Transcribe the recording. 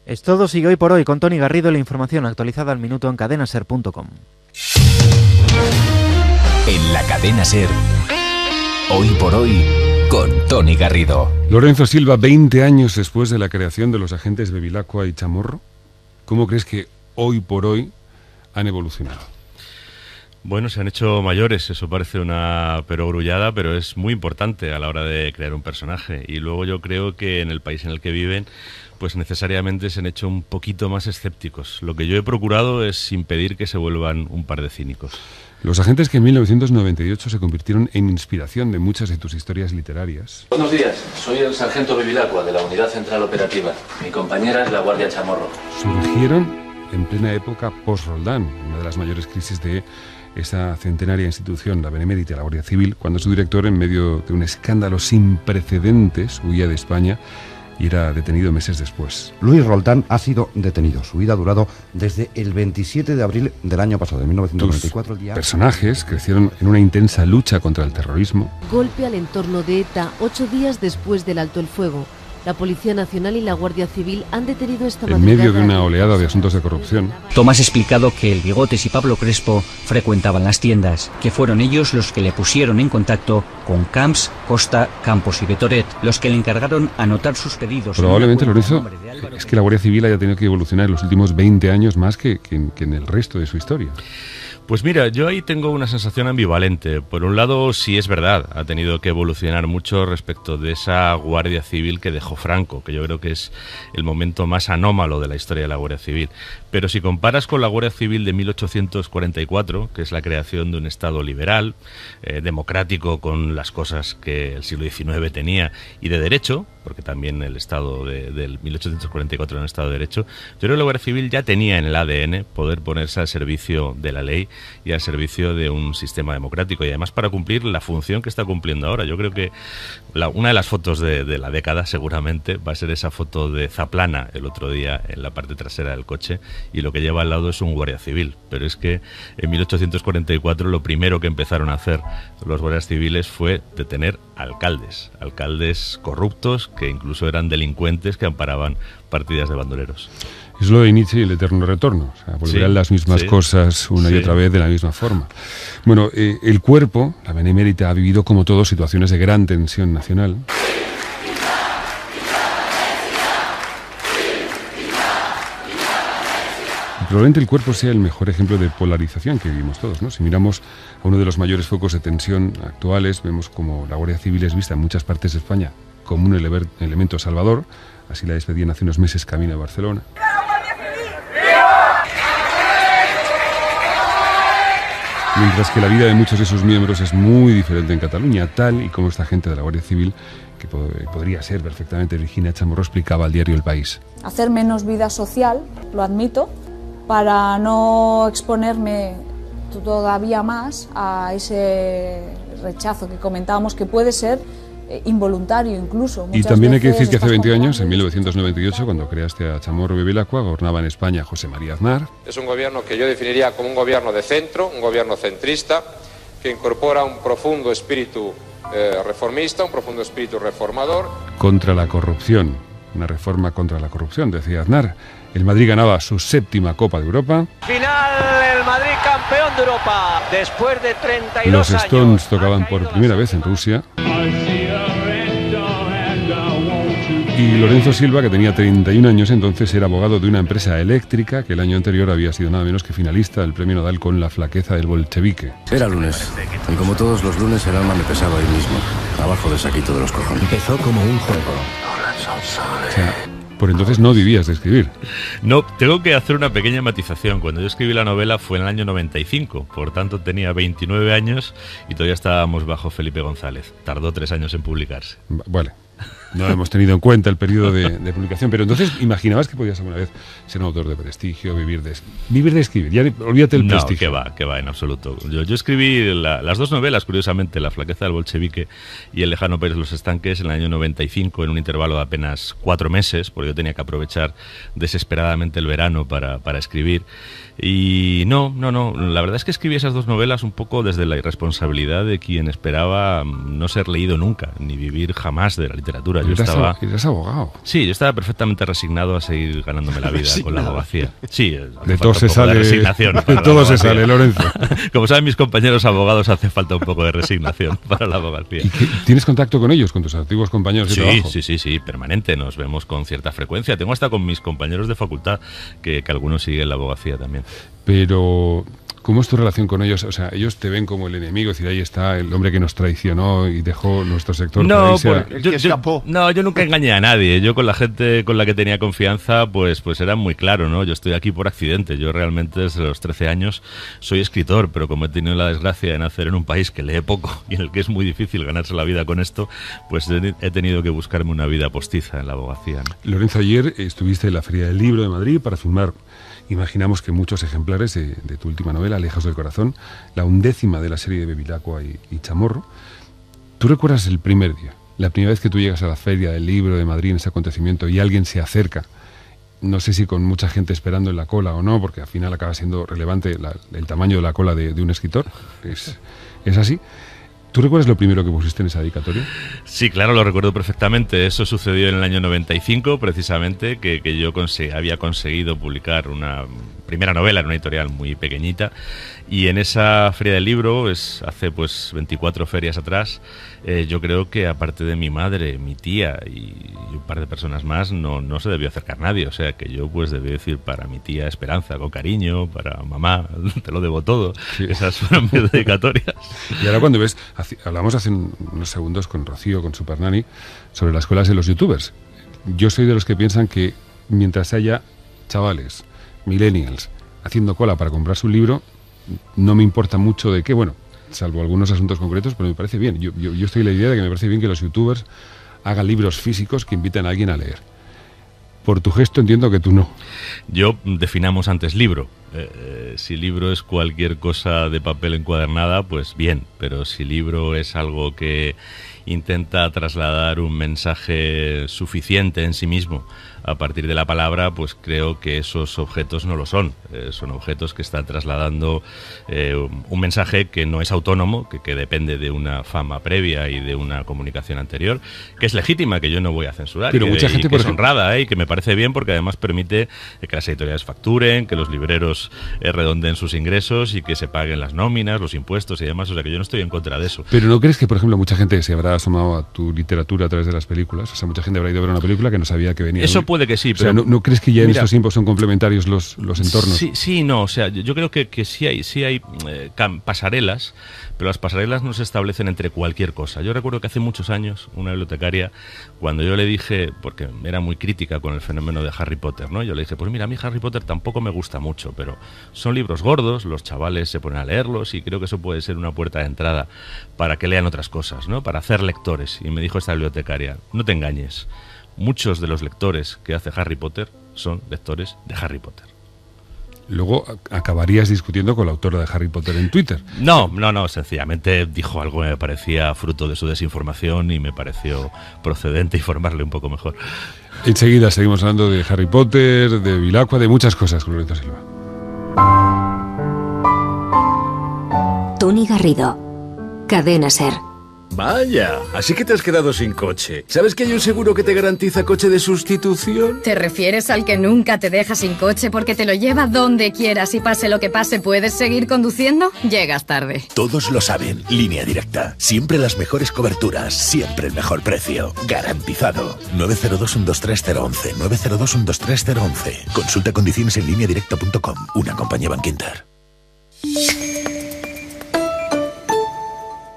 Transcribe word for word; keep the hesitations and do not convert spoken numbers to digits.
Es todo, sigue Hoy por Hoy con Toni Garrido, la información actualizada al minuto en cadena ser punto com. En la Cadena SER, Hoy por Hoy, con Toni Garrido. Lorenzo Silva, veinte años después de la creación de los agentes Bevilacqua y Chamorro, ¿cómo crees que hoy por hoy han evolucionado? Bueno, se han hecho mayores, eso parece una perogrullada, pero es muy importante a la hora de crear un personaje. Y luego yo creo que en el país en el que viven, pues necesariamente se han hecho un poquito más escépticos. Lo que yo he procurado es impedir que se vuelvan un par de cínicos. Los agentes que en mil novecientos noventa y ocho se convirtieron en inspiración de muchas de tus historias literarias. Buenos días, soy el sargento Bevilacqua de la Unidad Central Operativa. Mi compañera es la Guardia Chamorro. Surgieron en plena época post-Roldán, una de las mayores crisis de esa centenaria institución, la Benemérita, la Guardia Civil, cuando su director, en medio de un escándalo sin precedentes, huía de España y era detenido meses después. Luis Roldán ha sido detenido. Su vida ha durado desde el veintisiete de abril del año pasado, de mil novecientos noventa y cuatro. Tus el día... personajes crecieron en una intensa lucha contra el terrorismo. Golpe al entorno de ETA ocho días después del alto el fuego. La Policía Nacional y la Guardia Civil han detenido esta en medio de una oleada de asuntos de corrupción. Tomás ha explicado que el Bigotes y Pablo Crespo frecuentaban las tiendas, que fueron ellos los que le pusieron en contacto con Camps, Costa, Campos y Betoret, los que le encargaron anotar sus pedidos. Probablemente, Lorenzo, es que la Guardia Civil haya tenido que evolucionar en los últimos veinte años más que, que, que en el resto de su historia. Pues mira, yo ahí tengo una sensación ambivalente. Por un lado, sí es verdad, ha tenido que evolucionar mucho respecto de esa Guardia Civil que dejó Franco, que yo creo que es el momento más anómalo de la historia de la Guardia Civil. Pero si comparas con la Guardia Civil de mil ochocientos cuarenta y cuatro, que es la creación de un Estado liberal, eh, democrático con las cosas que el siglo diecinueve tenía, y de derecho, porque también el Estado de, del mil ochocientos cuarenta y cuatro era un Estado de derecho, yo creo que la Guardia Civil ya tenía en el A D N poder ponerse al servicio de la ley y al servicio de un sistema democrático, y además para cumplir la función que está cumpliendo ahora. Yo creo que la, una de las fotos de, de la década seguramente va a ser esa foto de Zaplana el otro día en la parte trasera del coche, y lo que lleva al lado es un guardia civil. Pero es que en mil ochocientos cuarenta y cuatro lo primero que empezaron a hacer los guardias civiles fue detener alcaldes, alcaldes corruptos que incluso eran delincuentes que amparaban partidas de bandoleros. Es lo de Nietzsche y el eterno retorno. O sea, volverán sí, las mismas sí, sí. una y otra vez de la misma forma. Bueno, eh, el cuerpo, la Benemérita, ha vivido como todos situaciones de gran tensión nacional. Probablemente el cuerpo sea el mejor ejemplo de polarización que vivimos todos, ¿no? Si miramos a uno de los mayores focos de tensión actuales, vemos como la Guardia Civil es vista en muchas partes de España como un elever, elemento salvador. Así la despedían hace unos meses camino a Barcelona. Mientras que la vida de muchos de sus miembros es muy diferente en Cataluña, tal y como esta gente de la Guardia Civil, que pod- podría ser perfectamente Virginia Chamorro, explicaba al diario El País. Hacer menos vida social, lo admito, para no exponerme todavía más a ese rechazo que comentábamos que puede ser eh, involuntario incluso. Y también hay que decir que hace veinte años, en mil novecientos noventa y ocho, cuando creaste a Chamorro y Bevilacqua, gobernaba en España José María Aznar. Es un gobierno que yo definiría como un gobierno de centro, un gobierno centrista, que incorpora un profundo espíritu eh, reformista, un profundo espíritu reformador. Contra la corrupción, una reforma contra la corrupción, decía Aznar. El Madrid ganaba su séptima Copa de Europa. Final, el Madrid campeón de Europa, después de treinta y dos años. Los Stones tocaban por primera vez en Rusia. Y Lorenzo Silva, que tenía treinta y un años entonces, era abogado de una empresa eléctrica que el año anterior había sido nada menos que finalista del premio Nobel con La flaqueza del bolchevique. Era lunes, y como todos los lunes el alma me pesaba ahí mismo, abajo del saquito de los cojones. Empezó como un juego. O sea, por entonces no vivías de escribir. No, tengo que hacer una pequeña matización. Cuando yo escribí la novela fue en el año noventa y cinco, por tanto tenía veintinueve años y todavía estábamos bajo Felipe González. Tardó tres años en publicarse. Vale. No hemos tenido en cuenta el periodo de, de publicación, pero entonces imaginabas que podías alguna vez ser un autor de prestigio, vivir de, vivir de escribir. Ya olvídate el no, prestigio. No, que va, que va, en absoluto. Yo, yo escribí la, las dos novelas, curiosamente, La flaqueza del bolchevique y El lejano país de los estanques, en el año noventa y cinco, en un intervalo de apenas cuatro meses, porque yo tenía que aprovechar desesperadamente el verano para, para escribir. Y no, no, no, la verdad es que escribí esas dos novelas un poco desde la irresponsabilidad de quien esperaba no ser leído nunca, ni vivir jamás de la literatura. dictadura. Yo eras, estaba... eras abogado. Sí, yo estaba perfectamente resignado a seguir ganándome la vida con la abogacía. Sí, de todo se sale. De resignación de todo se sale, Lorenzo. Como saben mis compañeros abogados, hace falta un poco de resignación para la abogacía. ¿Y qué, tienes contacto con ellos, con tus antiguos compañeros de sí, trabajo? Sí, sí, sí, permanente. Nos vemos con cierta frecuencia. Tengo hasta con mis compañeros de facultad, que, que algunos siguen la abogacía también. Pero... ¿cómo es tu relación con ellos? O sea, ellos te ven como el enemigo, es decir, ahí está el hombre que nos traicionó y dejó nuestro sector. No, para por, yo, yo, no, yo nunca engañé a nadie. Yo con la gente con la que tenía confianza, pues, pues era muy claro, ¿no? Yo estoy aquí por accidente. Yo realmente desde los trece años soy escritor, pero como he tenido la desgracia de nacer en un país que lee poco y en el que es muy difícil ganarse la vida con esto, pues he, he tenido que buscarme una vida postiza en la abogacía, ¿no? Lorenzo, ayer estuviste en la Feria del Libro de Madrid para filmar, imaginamos que muchos ejemplares de, de tu última novela, Alejaos del corazón, la undécima de la serie de Bevilacqua y, y Chamorro. ¿Tú recuerdas el primer día, la primera vez que tú llegas a la Feria del Libro de Madrid en ese acontecimiento y alguien se acerca? No sé si con mucha gente esperando en la cola o no, porque al final acaba siendo relevante la, el tamaño de la cola de, de un escritor. Es, es así. ¿Tú recuerdas lo primero que pusiste en esa dedicatoria? Sí, claro, lo recuerdo perfectamente. Eso sucedió en el año noventa y cinco, precisamente, que, que yo conseg- había conseguido publicar una primera novela en una editorial muy pequeñita. Y en esa Feria del Libro, es hace pues veinticuatro ferias atrás, eh, yo creo que aparte de mi madre, mi tía y un par de personas más, no, no se debió acercar nadie. O sea, que yo pues debí decir para mi tía Esperanza con cariño, para mamá, te lo debo todo. Sí. Esas fueron mis dedicatorias. Y ahora cuando ves, hablamos hace unos segundos con Rocío, con Supernani, sobre las escuelas de los youtubers. Yo soy de los que piensan que mientras haya chavales, millennials, haciendo cola para comprar su libro, no me importa mucho de qué, bueno, salvo algunos asuntos concretos, pero me parece bien. Yo, yo, yo estoy en la idea de que me parece bien que los youtubers hagan libros físicos que inviten a alguien a leer. Por tu gesto entiendo que tú no. Yo, definamos antes libro. Eh, eh, si libro es cualquier cosa de papel encuadernada, pues bien, pero si libro es algo que intenta trasladar un mensaje suficiente en sí mismo a partir de la palabra, pues creo que esos objetos no lo son. Eh, son objetos que están trasladando eh, un mensaje que no es autónomo, que, que depende de una fama previa y de una comunicación anterior, que es legítima, que yo no voy a censurar. Pero y que, mucha gente, y que por es ejemplo... honrada, ¿eh? Y que me parece bien porque además permite que las editoriales facturen, que los libreros eh, redonden sus ingresos y que se paguen las nóminas, los impuestos y demás. O sea que yo no estoy en contra de eso. Pero ¿no crees que, por ejemplo, mucha gente se habrá asomado a tu literatura a través de las películas? O sea, mucha gente habrá ido a ver una película que no sabía que venía. Eso puede que sí, pero... O sea, ¿no, ¿no crees que ya en Mira, estos tiempos son complementarios los, los entornos? Sí, sí, no. O sea, yo, yo creo que, que sí hay, sí hay eh, pasarelas, pero las pasarelas no se establecen entre cualquier cosa. Yo recuerdo que hace muchos años, una bibliotecaria, cuando yo le dije, porque era muy crítica con el fenómeno de Harry Potter, ¿no? Yo le dije, pues mira, a mí Harry Potter tampoco me gusta mucho, pero son libros gordos, los chavales se ponen a leerlos y creo que eso puede ser una puerta de entrada para que lean otras cosas, ¿no? Para hacer lectores. Y me dijo esta bibliotecaria, no te engañes, muchos de los lectores que hace Harry Potter son lectores de Harry Potter. Luego acabarías discutiendo con la autora de Harry Potter en Twitter. No, no, no, sencillamente dijo algo que me parecía fruto de su desinformación y me pareció procedente informarle un poco mejor. Enseguida seguimos hablando de Harry Potter, de Bevilacqua, de muchas cosas con Lorenzo Silva. Tony Garrido, Cadena SER. Vaya, así que te has quedado sin coche. ¿Sabes que hay un seguro que te garantiza coche de sustitución? ¿Te refieres al que nunca te deja sin coche porque te lo lleva donde quieras y pase lo que pase puedes seguir conduciendo? Llegas tarde. Todos lo saben. Línea Directa. Siempre las mejores coberturas. Siempre el mejor precio. Garantizado. nueve cero dos, uno dos tres cero uno uno. nueve cero dos, uno dos tres cero uno uno. Consulta condiciones en línea directa punto com. Una compañía Bankinter.